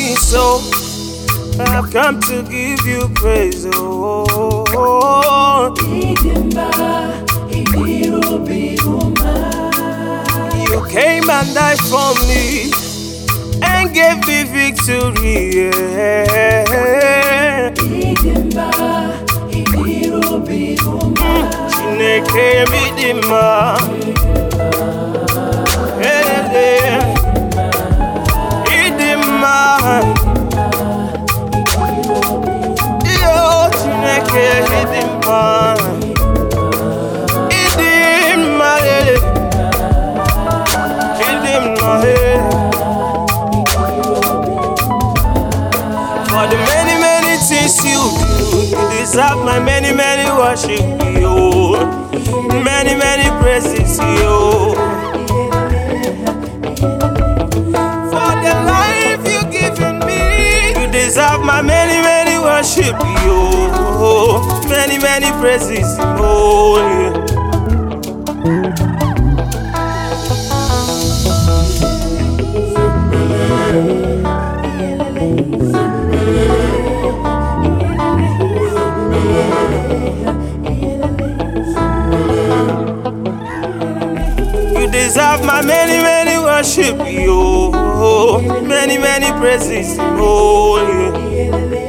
me so. I've come to give you praise, oh. You came and died for me and gave me victory, yeah. Chineke midima, idima. Yo, Chineke idima, idima, idima. For the many, many things you do, you deserve my many, many worship, yo. Many, many praises, yo. For the life you given me, you deserve my many, many worship, yo. Many, many praises, yo. You deserve my many, many worship, yo. Many, many praises, yo.